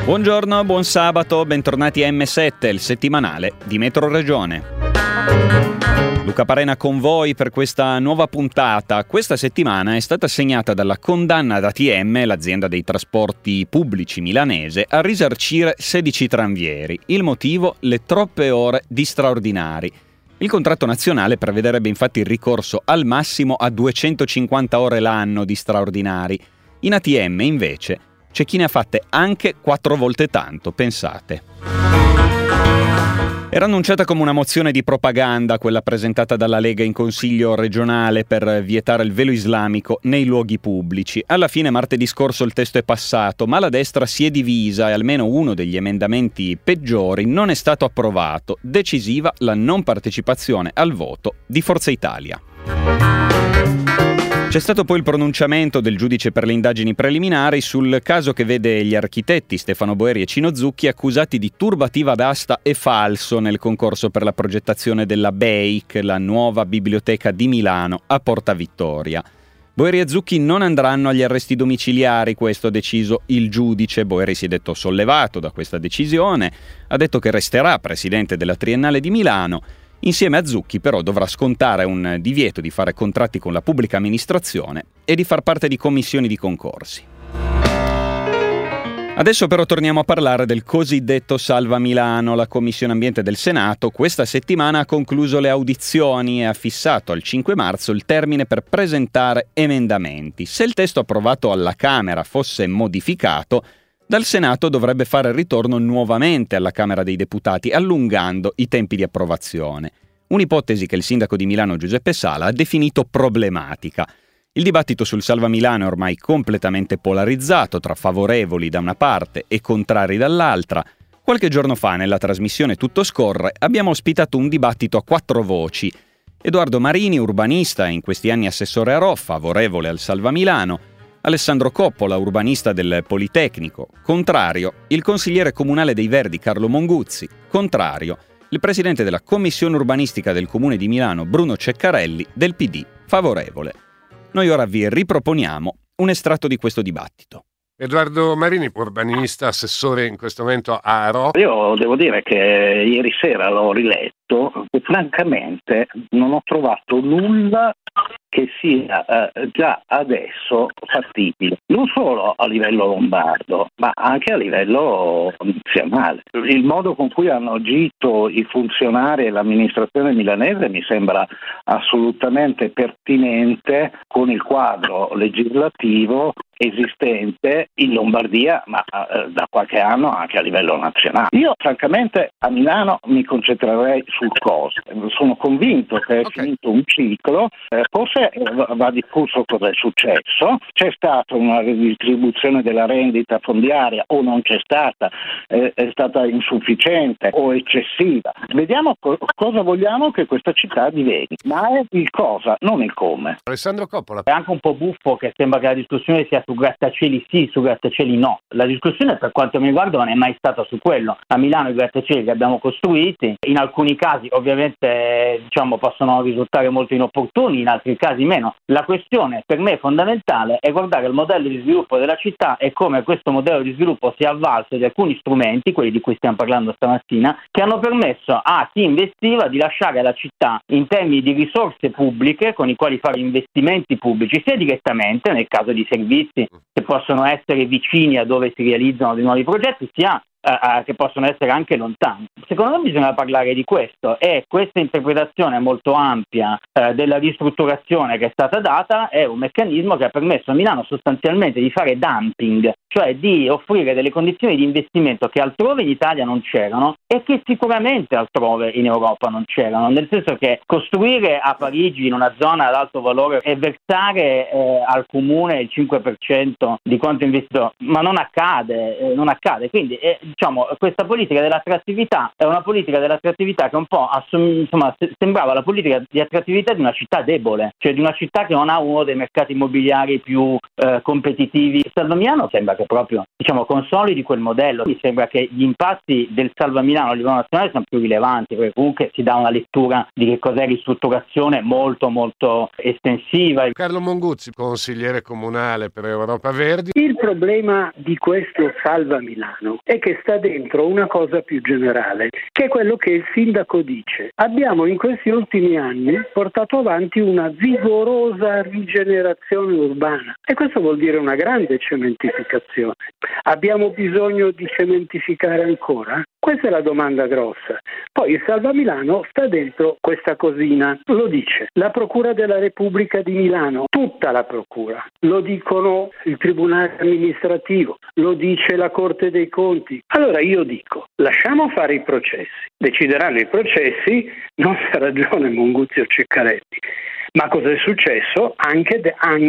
Buongiorno, buon sabato, bentornati a M7, il settimanale di Metro Regione. Luca Parena con voi per questa nuova puntata. Questa settimana è stata segnata dalla condanna ad ATM, l'azienda dei trasporti pubblici milanese, a risarcire 16 tranvieri. Il motivo? Le troppe ore di straordinari. Il contratto nazionale prevederebbe infatti il ricorso al massimo a 250 ore l'anno di straordinari. In ATM, invece, c'è chi ne ha fatte anche 4 volte tanto, pensate. Era annunciata come una mozione di propaganda quella presentata dalla Lega in Consiglio regionale per vietare il velo islamico nei luoghi pubblici. Alla fine martedì scorso il testo è passato, ma la destra si è divisa e almeno uno degli emendamenti peggiori non è stato approvato. Decisiva la non partecipazione al voto di Forza Italia. C'è stato poi il pronunciamento del giudice per le indagini preliminari sul caso che vede gli architetti Stefano Boeri e Cino Zucchi accusati di turbativa d'asta e falso nel concorso per la progettazione della BEIC, la nuova biblioteca di Milano a Porta Vittoria. Boeri e Zucchi non andranno agli arresti domiciliari, questo ha deciso il giudice. Boeri si è detto sollevato da questa decisione, ha detto che resterà presidente della Triennale di Milano. Insieme a Zucchi però dovrà scontare un divieto di fare contratti con la pubblica amministrazione e di far parte di commissioni di concorsi. Adesso però torniamo a parlare del cosiddetto Salva Milano. La Commissione Ambiente del Senato questa settimana ha concluso le audizioni e ha fissato al 5 marzo il termine per presentare emendamenti. Se il testo approvato alla Camera fosse modificato, dal Senato dovrebbe fare ritorno nuovamente alla Camera dei Deputati, allungando i tempi di approvazione. Un'ipotesi che il sindaco di Milano Giuseppe Sala ha definito problematica. Il dibattito sul Salva Milano è ormai completamente polarizzato tra favorevoli da una parte e contrari dall'altra. Qualche giorno fa, nella trasmissione Tutto scorre, abbiamo ospitato un dibattito a 4 voci. Edoardo Marini, urbanista e in questi anni assessore a Rho, favorevole al Salva Milano. Alessandro Coppola, urbanista del Politecnico, contrario. Il consigliere comunale dei Verdi Carlo Monguzzi, contrario. Il presidente della commissione urbanistica del Comune di Milano Bruno Ceccarelli, del PD, favorevole. Noi ora vi riproponiamo un estratto di questo dibattito. Edoardo Marini, urbanista, assessore in questo momento a Rho. Io devo dire che ieri sera l'ho riletto e francamente non ho trovato nulla che sia già adesso fattibile, non solo a livello lombardo, ma anche a livello nazionale. Il modo con cui hanno agito i funzionari e l'amministrazione milanese mi sembra assolutamente pertinente con il quadro legislativo esistente in Lombardia, ma da qualche anno anche a livello nazionale. Io francamente a Milano mi concentrerei sul costo. Sono convinto che è finito un ciclo, forse va discusso cosa è successo. C'è stata una ridistribuzione della rendita fondiaria o non c'è stata, è stata insufficiente o eccessiva. Vediamo cosa vogliamo che questa città diventi, ma è il cosa, non il come. Alessandro Coppola. È anche un po' buffo che sembra che la discussione sia su grattacieli sì, su grattacieli no. La discussione per quanto mi riguarda non è mai stata su quello. A Milano i grattacieli li abbiamo costruiti, in alcuni casi ovviamente possono risultare molto inopportuni, in altri casi meno. La questione per me fondamentale è guardare il modello di sviluppo della città e come questo modello di sviluppo si è avvalso di alcuni strumenti, quelli di cui stiamo parlando stamattina, che hanno permesso a chi investiva di lasciare la città in termini di risorse pubbliche con i quali fare investimenti pubblici, sia direttamente nel caso di servizi che possono essere vicini a dove si realizzano dei nuovi progetti, sia che possono essere anche lontani. Secondo me bisogna parlare di questo, e questa interpretazione molto ampia della ristrutturazione che è stata data è un meccanismo che ha permesso a Milano sostanzialmente di fare dumping, cioè di offrire delle condizioni di investimento che altrove in Italia non c'erano e che sicuramente altrove in Europa non c'erano, nel senso che costruire a Parigi in una zona ad alto valore e versare al comune il 5% di quanto investito, ma non accade, quindi diciamo, questa politica dell'attrattività è una politica dell'attrattività che un po' sembrava la politica di attrattività di una città debole, cioè di una città che non ha uno dei mercati immobiliari più competitivi. Salva Milano sembra che proprio, diciamo, consolidi quel modello. Mi sembra che gli impatti del Salva Milano a livello nazionale sono più rilevanti, perché comunque si dà una lettura di che cos'è ristrutturazione molto molto estensiva. Carlo Monguzzi, consigliere comunale per Europa Verdi. Il problema di questo Salva Milano è che sta dentro una cosa più generale, che è quello che il sindaco dice. Abbiamo in questi ultimi anni portato avanti una vigorosa rigenerazione urbana e questo vuol dire una grande cementificazione. Abbiamo bisogno di cementificare ancora? Questa è la domanda grossa. Poi il Salva Milano sta dentro questa cosina, lo dice la Procura della Repubblica di Milano, tutta la Procura, lo dicono il Tribunale amministrativo, lo dice la Corte dei Conti. Allora io dico, lasciamo fare i processi, decideranno i processi, non si ha ragione Monguzzi o Ceccaretti, ma cosa è successo anche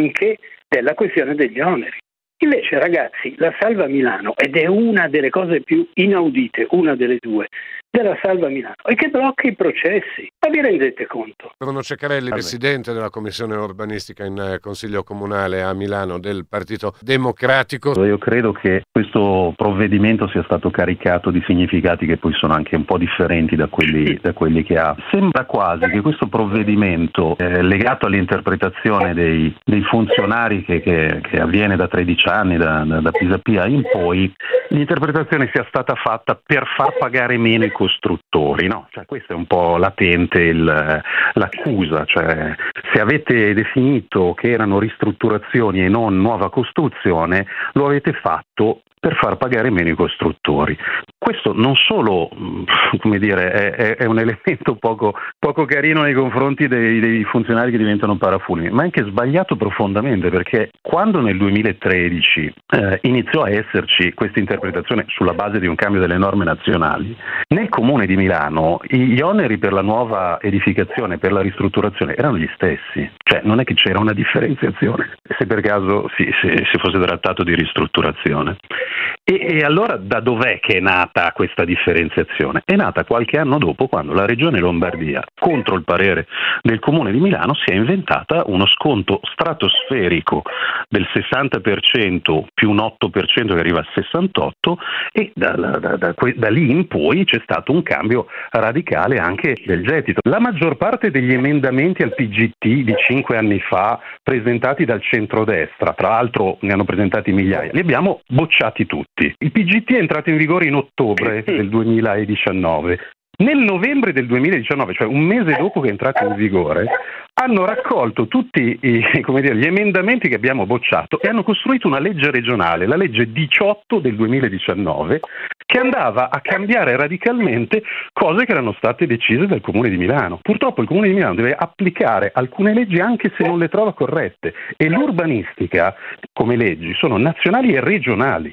della questione degli oneri. Invece ragazzi, la Salva Milano, ed è una delle cose più inaudite, una delle due, della Salva Milano, e che blocca i processi. Ma vi rendete conto? Bruno Ceccarelli, presidente della Commissione Urbanistica in Consiglio Comunale a Milano del Partito Democratico. Io credo che questo provvedimento sia stato caricato di significati che poi sono anche un po' differenti da quelli che ha. Sembra quasi che questo provvedimento legato all'interpretazione dei funzionari che avviene da 13 anni, da Pisapia in poi, l'interpretazione sia stata fatta per far pagare meno i costruttori, no? Cioè, questa è un po' latente l'accusa, cioè se avete definito che erano ristrutturazioni e non nuova costruzione, lo avete fatto per far pagare meno i costruttori. Questo non solo, come dire, è un elemento poco carino nei confronti dei funzionari che diventano parafulmini, ma è anche sbagliato profondamente, perché quando nel 2013 iniziò a esserci questa interpretazione sulla base di un cambio delle norme nazionali, nel Comune di Milano gli oneri per la nuova edificazione, per la ristrutturazione erano gli stessi, cioè non è che c'era una differenziazione, se per caso si fosse trattato di ristrutturazione. E allora da dov'è che è nata questa differenziazione? È nata qualche anno dopo, quando la Regione Lombardia, contro il parere del Comune di Milano, si è inventata uno sconto stratosferico del 60% più un 8% che arriva al 68%, e da lì in poi c'è stato un cambio radicale anche del gettito. La maggior parte degli emendamenti al PGT di 5 anni fa presentati dal centrodestra, tra l'altro ne hanno presentati migliaia, li abbiamo bocciati tutti. Il PGT è entrato in vigore in ottobre del 2019. Nel novembre del 2019, cioè un mese dopo che è entrato in vigore, hanno raccolto tutti gli emendamenti che abbiamo bocciato e hanno costruito una legge regionale, la legge 18 del 2019, che andava a cambiare radicalmente cose che erano state decise dal Comune di Milano. Purtroppo il Comune di Milano deve applicare alcune leggi anche se non le trova corrette, e l'urbanistica, come leggi, sono nazionali e regionali.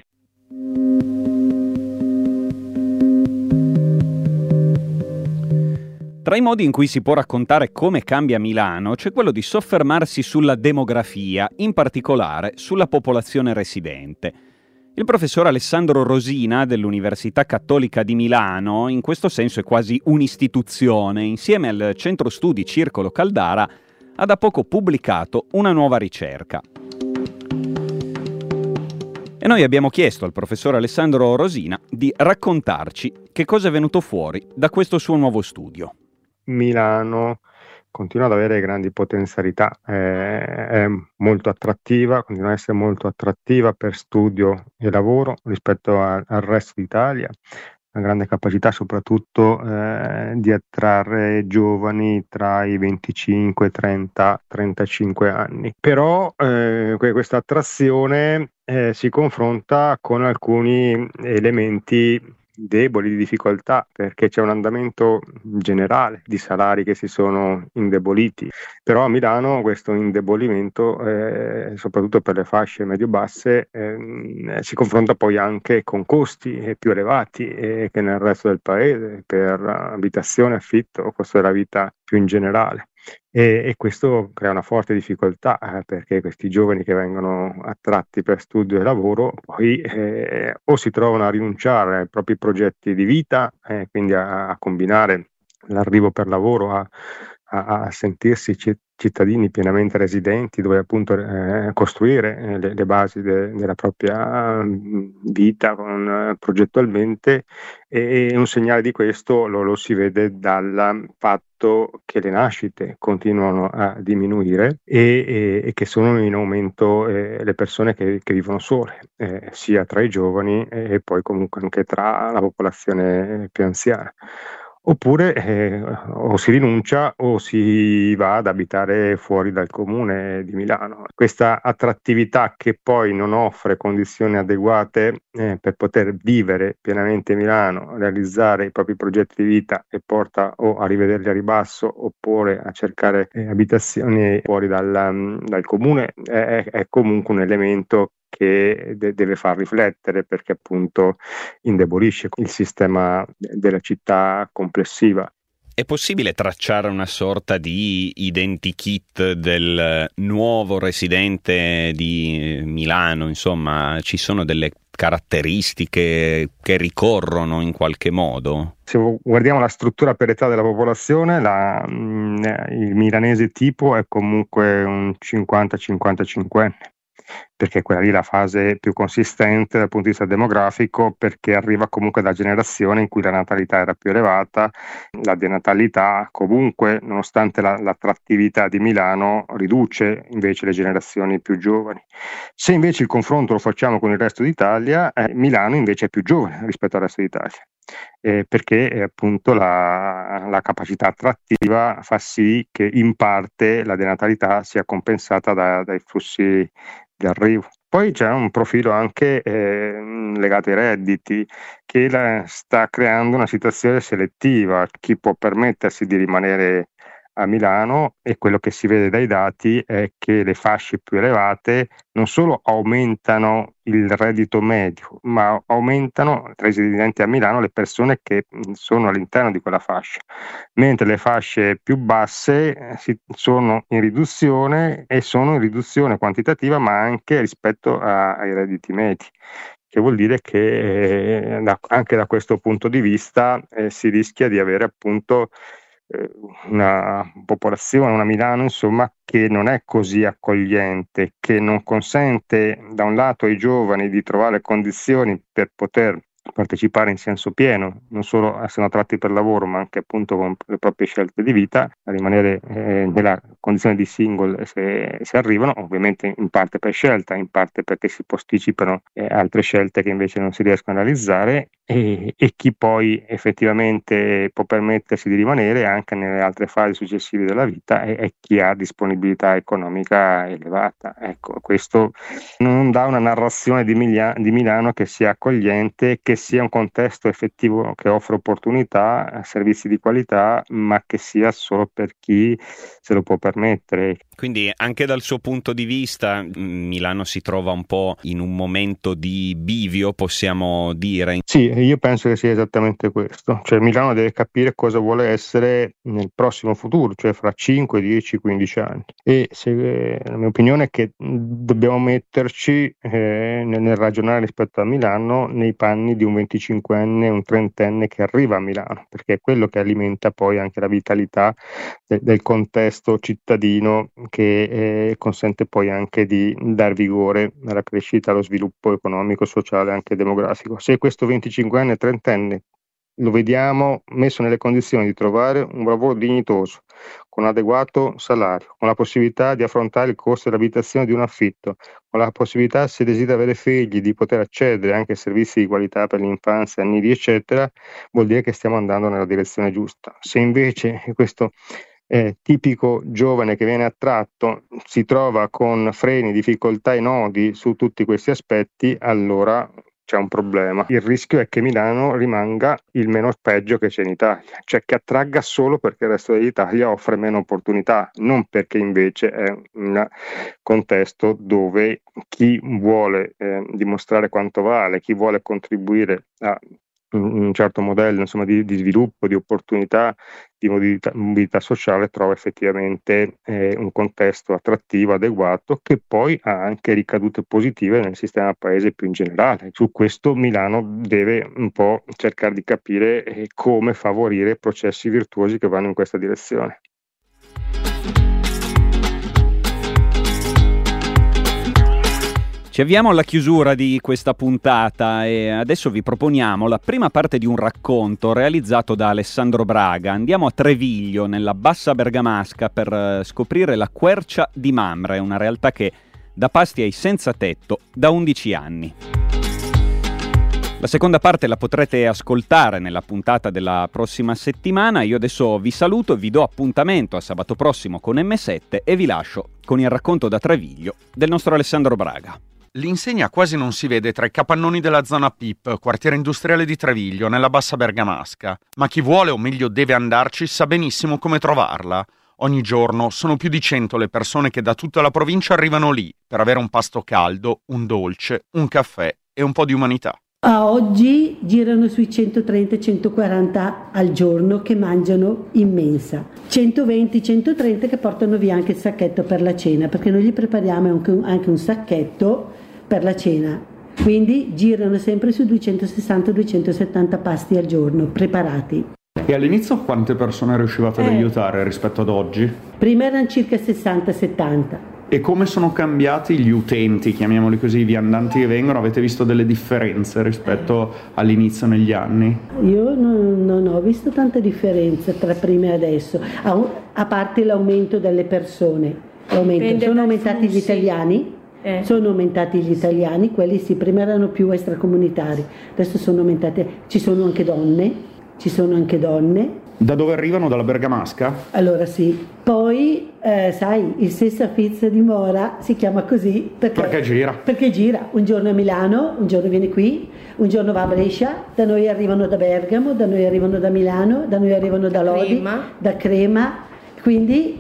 Tra i modi in cui si può raccontare come cambia Milano c'è quello di soffermarsi sulla demografia, in particolare sulla popolazione residente. Il professor Alessandro Rosina dell'Università Cattolica di Milano in questo senso è quasi un'istituzione. Insieme al Centro Studi Circolo Caldara ha da poco pubblicato una nuova ricerca. E noi abbiamo chiesto al professor Alessandro Rosina di raccontarci che cosa è venuto fuori da questo suo nuovo studio. Milano continua ad avere grandi potenzialità, è molto attrattiva, continua ad essere molto attrattiva per studio e lavoro rispetto al resto d'Italia, una grande capacità soprattutto di attrarre giovani tra i 25, 30, 35 anni. Però questa attrazione si confronta con alcuni elementi deboli, di difficoltà, perché c'è un andamento generale di salari che si sono indeboliti, però a Milano questo indebolimento, soprattutto per le fasce medio-basse, si confronta poi anche con costi più elevati che nel resto del paese, per abitazione, affitto, costo della vita più in generale. e questo crea una forte difficoltà perché questi giovani che vengono attratti per studio e lavoro poi o si trovano a rinunciare ai propri progetti di vita, quindi a combinare l'arrivo per lavoro a sentirsi cittadini pienamente residenti, dove appunto costruire le basi della propria vita progettualmente, e un segnale di questo lo si vede dal fatto che le nascite continuano a diminuire e che sono in aumento le persone che vivono sole, sia tra i giovani e poi comunque anche tra la popolazione più anziana. Oppure o si rinuncia o si va ad abitare fuori dal comune di Milano. Questa attrattività che poi non offre condizioni adeguate per poter vivere pienamente Milano, realizzare i propri progetti di vita, e porta o a rivederli a ribasso oppure a cercare abitazioni fuori dal comune, è comunque un elemento che deve far riflettere, perché appunto indebolisce il sistema della città complessiva. È possibile tracciare una sorta di identikit del nuovo residente di Milano? Insomma, ci sono delle caratteristiche che ricorrono in qualche modo? Se guardiamo la struttura per età della popolazione, il milanese tipo è comunque un 50-55enne. Perché quella lì è la fase più consistente dal punto di vista demografico, perché arriva comunque da generazioni in cui la natalità era più elevata, la denatalità comunque, nonostante l'attrattività di Milano, riduce invece le generazioni più giovani. Se invece il confronto lo facciamo con il resto d'Italia, Milano invece è più giovane rispetto al resto d'Italia. Perché appunto la capacità attrattiva fa sì che in parte la denatalità sia compensata dai flussi di arrivo. Poi c'è un profilo anche legato ai redditi, che sta creando una situazione selettiva. Chi può permettersi di rimanere a Milano, e quello che si vede dai dati è che le fasce più elevate non solo aumentano il reddito medio, ma aumentano tra i residenti a Milano le persone che sono all'interno di quella fascia, mentre le fasce più basse sono in riduzione, e sono in riduzione quantitativa ma anche rispetto ai redditi medi, che vuol dire che anche da questo punto di vista si rischia di avere appunto una popolazione, una Milano insomma, che non è così accogliente, che non consente da un lato ai giovani di trovare condizioni per poter partecipare in senso pieno, non solo essendo attratti per lavoro, ma anche appunto con le proprie scelte di vita, a rimanere nella condizione di single se arrivano, ovviamente in parte per scelta, in parte perché si posticipano altre scelte che invece non si riescono a realizzare, e chi poi effettivamente può permettersi di rimanere anche nelle altre fasi successive della vita è chi ha disponibilità economica elevata. Ecco, questo non dà una narrazione di Milano che sia accogliente, che sia un contesto effettivo che offre opportunità, servizi di qualità, ma che sia solo per chi se lo può permettere. Quindi anche dal suo punto di vista Milano si trova un po' in un momento di bivio, possiamo dire? Sì, io penso che sia esattamente questo. Cioè Milano deve capire cosa vuole essere nel prossimo futuro, cioè fra 5, 10, 15 anni. E la mia opinione è che dobbiamo metterci nel ragionare rispetto a Milano nei panni di un 25enne, un 30enne che arriva a Milano, perché è quello che alimenta poi anche la vitalità del contesto cittadino, che consente poi anche di dar vigore alla crescita, allo sviluppo economico, sociale e anche demografico. Se questo 25enne, 30enne lo vediamo messo nelle condizioni di trovare un lavoro dignitoso, con adeguato salario, con la possibilità di affrontare il costo dell'abitazione di un affitto, con la possibilità, se desidera avere figli, di poter accedere anche a servizi di qualità per l'infanzia, nidi eccetera, vuol dire che stiamo andando nella direzione giusta. Se invece questo tipico giovane che viene attratto si trova con freni, difficoltà e nodi su tutti questi aspetti, allora c'è un problema. Il rischio è che Milano rimanga il meno peggio che c'è in Italia, cioè che attragga solo perché il resto dell'Italia offre meno opportunità, non perché invece è un contesto dove chi vuole dimostrare quanto vale, chi vuole contribuire a un certo modello, insomma, di sviluppo, di opportunità, di mobilità sociale, trova effettivamente un contesto attrattivo, adeguato, che poi ha anche ricadute positive nel sistema paese più in generale. Su questo Milano deve un po' cercare di capire come favorire processi virtuosi che vanno in questa direzione. Ci avviamo alla chiusura di questa puntata e adesso vi proponiamo la prima parte di un racconto realizzato da Alessandro Braga. Andiamo a Treviglio, nella Bassa Bergamasca, per scoprire la Quercia di Mamre, una realtà che dà pasti ai senza tetto da 11 anni. La seconda parte la potrete ascoltare nella puntata della prossima settimana. Io adesso vi saluto e vi do appuntamento a sabato prossimo con M7 e vi lascio con il racconto da Treviglio del nostro Alessandro Braga. L'insegna quasi non si vede tra i capannoni della zona PIP, quartiere industriale di Treviglio, nella Bassa Bergamasca, ma chi vuole o meglio deve andarci sa benissimo come trovarla. Ogni giorno sono più di 100 le persone che da tutta la provincia arrivano lì per avere un pasto caldo, un dolce, un caffè e un po' di umanità. A oggi girano sui 130-140 al giorno che mangiano in mensa, 120-130 che portano via anche il sacchetto per la cena, perché noi gli prepariamo anche un sacchetto per la cena, quindi girano sempre su 260-270 pasti al giorno preparati. E all'inizio quante persone riuscivate ad aiutare rispetto ad oggi? Prima erano circa 60-70. E come sono cambiati gli utenti, chiamiamoli così, i viandanti che vengono? Avete visto delle differenze rispetto all'inizio negli anni? Io non ho visto tanta differenza tra prima e adesso, a parte l'aumento delle persone. Sono aumentati gli italiani? Sono aumentati gli italiani, quelli sì, prima erano più extracomunitari, adesso sono aumentati, ci sono anche donne. Da dove arrivano? Dalla Bergamasca? Allora sì, poi sai, il Senza Fizza di Mora si chiama così perché gira, un giorno a Milano, un giorno viene qui, un giorno va a Brescia, da noi arrivano da Bergamo, da noi arrivano da Milano, da noi arrivano da Lodi, da Crema. Quindi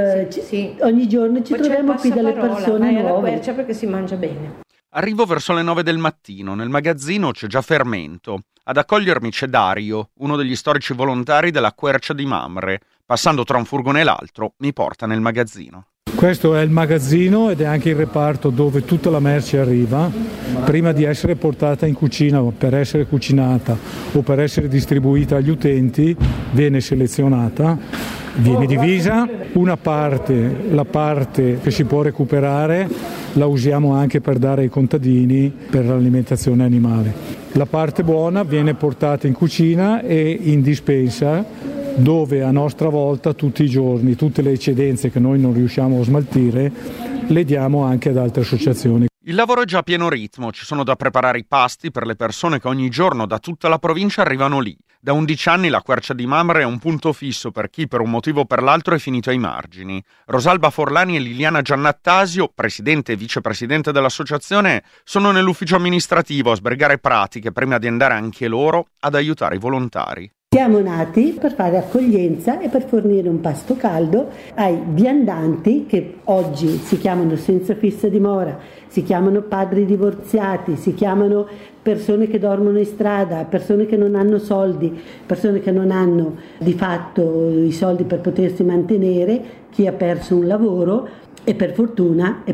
ogni giorno ci troviamo qui delle persone nuove. Alla Quercia perché si mangia bene. Arrivo verso le 9 del mattino, nel magazzino c'è già fermento. Ad accogliermi c'è Dario, uno degli storici volontari della Quercia di Mamre. Passando tra un furgone e l'altro, mi porta nel magazzino. Questo è il magazzino ed è anche il reparto dove tutta la merce arriva, prima di essere portata in cucina o per essere cucinata o per essere distribuita agli utenti, viene selezionata, viene divisa, una parte, la parte che si può recuperare, la usiamo anche per dare ai contadini per l'alimentazione animale. La parte buona viene portata in cucina e in dispensa, dove a nostra volta tutti i giorni, tutte le eccedenze che noi non riusciamo a smaltire, le diamo anche ad altre associazioni. Il lavoro è già a pieno ritmo, ci sono da preparare i pasti per le persone che ogni giorno da tutta la provincia arrivano lì. Da 11 anni la Quercia di Mamre è un punto fisso per chi per un motivo o per l'altro è finito ai margini. Rosalba Forlani e Liliana Giannattasio, presidente e vicepresidente dell'associazione, sono nell'ufficio amministrativo a sbrigare pratiche prima di andare anche loro ad aiutare i volontari. Siamo nati per fare accoglienza e per fornire un pasto caldo ai viandanti che oggi si chiamano Senza Fissa Dimora, si chiamano padri divorziati, si chiamano persone che dormono in strada, persone che non hanno soldi, persone che non hanno di fatto i soldi per potersi mantenere, chi ha perso un lavoro e per fortuna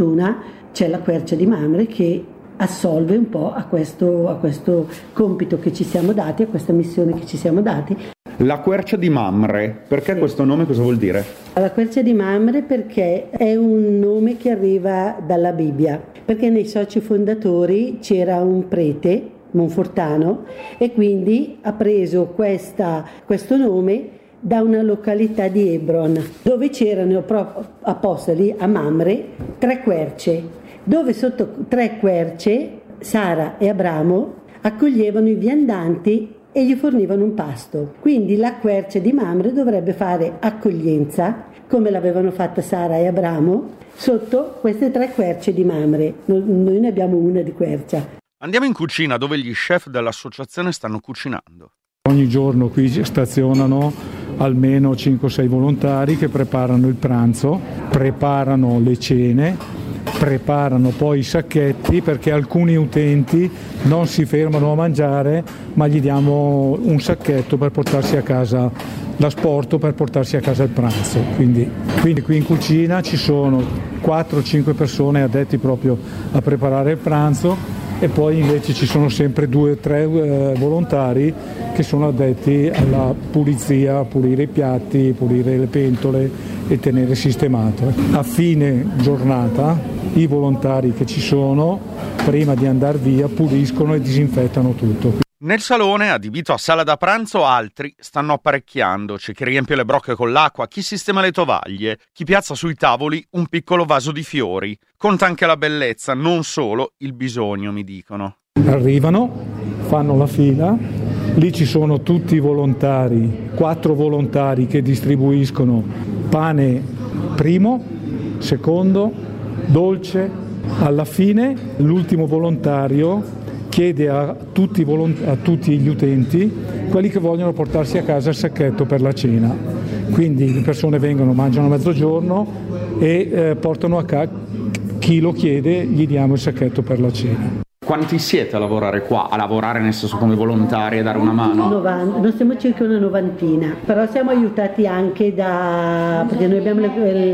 c'è la Quercia di Mamre che assolve un po' a questo compito che ci siamo dati, a questa missione che ci siamo dati. La Quercia di Mamre, perché sì. Questo nome cosa vuol dire? La Quercia di Mamre perché è un nome che arriva dalla Bibbia, perché nei soci fondatori c'era un prete monfortano e quindi ha preso questo nome da una località di Hebron, dove c'erano apposta lì a Mamre 3 querce, dove sotto 3 querce Sara e Abramo accoglievano i viandanti e gli fornivano un pasto. Quindi la Quercia di Mamre dovrebbe fare accoglienza, come l'avevano fatta Sara e Abramo, sotto queste 3 querce di Mamre. Noi ne abbiamo una di quercia. Andiamo in cucina dove gli chef dell'associazione stanno cucinando. Ogni giorno qui stazionano almeno 5-6 volontari che preparano il pranzo, preparano le cene preparano poi i sacchetti, perché alcuni utenti non si fermano a mangiare, ma gli diamo un sacchetto per portarsi a casa l'asporto, per portarsi a casa il pranzo. Quindi qui in cucina ci sono 4-5 persone addetti proprio a preparare il pranzo, e poi invece ci sono sempre 2-3 volontari che sono addetti alla pulizia, a pulire i piatti, pulire le pentole e tenere sistemato. A fine giornata i volontari che ci sono, prima di andare via, puliscono e disinfettano tutto. Nel salone, adibito a sala da pranzo, altri stanno apparecchiando. C'è chi riempie le brocche con l'acqua, chi sistema le tovaglie, chi piazza sui tavoli un piccolo vaso di fiori. Conta anche la bellezza, non solo il bisogno, mi dicono. Arrivano, fanno la fila, lì ci sono tutti i volontari, 4 volontari che distribuiscono pane primo, secondo, dolce. Alla fine l'ultimo volontario chiede a tutti gli utenti, quelli che vogliono portarsi a casa il sacchetto per la cena. Quindi le persone vengono, mangiano a mezzogiorno e portano a casa, chi lo chiede gli diamo il sacchetto per la cena. Quanti siete a lavorare qua? A lavorare nel senso come volontari, a dare una mano? 90, noi siamo circa una 90, però siamo aiutati anche perché noi abbiamo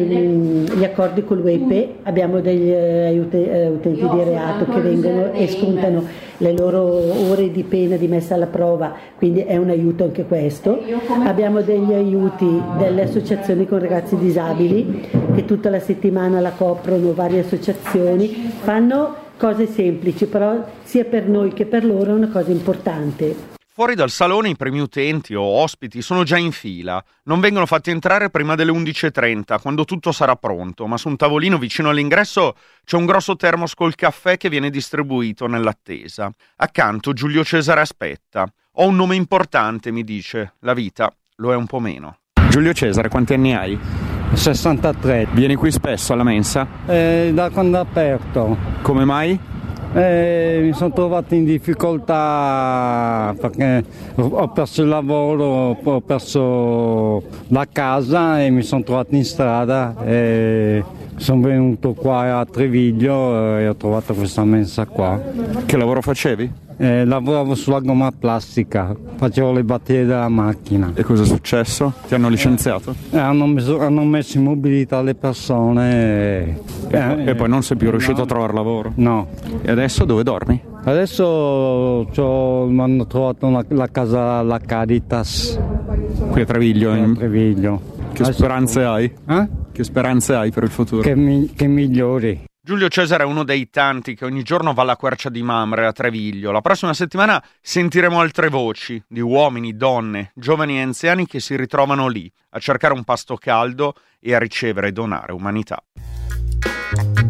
gli accordi col WEP, abbiamo degli utenti di reato che vengono e scontano le loro ore di pena di messa alla prova, quindi è un aiuto anche questo. Abbiamo degli aiuti delle associazioni con ragazzi disabili che tutta la settimana la coprono, varie associazioni, fanno cose semplici, però sia per noi che per loro è una cosa importante. Fuori dal salone i primi utenti o ospiti sono già in fila. Non vengono fatti entrare prima delle 11:30, quando tutto sarà pronto, ma su un tavolino vicino all'ingresso c'è un grosso termos col caffè che viene distribuito nell'attesa. Accanto Giulio Cesare aspetta. Ho un nome importante, mi dice. La vita lo è un po' meno. Giulio Cesare, quanti anni hai? 63. Vieni qui spesso alla mensa? Da quando è aperto. Come mai? Mi sono trovato in difficoltà perché ho perso il lavoro, ho perso la casa e mi sono trovato in strada e sono venuto qua a Treviglio e ho trovato questa mensa qua. Che lavoro facevi? Lavoravo sulla gomma plastica, facevo le batterie della macchina. E cosa è successo? Ti hanno licenziato? Hanno messo in mobilità le persone e poi non sei più riuscito a trovare lavoro? No. E adesso dove dormi? Adesso mi hanno trovato la casa alla Caritas. Qui a Treviglio? A Treviglio. Che speranze hai? Che speranze hai per il futuro? Che migliori. Giulio Cesare è uno dei tanti che ogni giorno va alla Quercia di Mamre a Treviglio. La prossima settimana sentiremo altre voci di uomini, donne, giovani e anziani che si ritrovano lì a cercare un pasto caldo e a ricevere e donare umanità.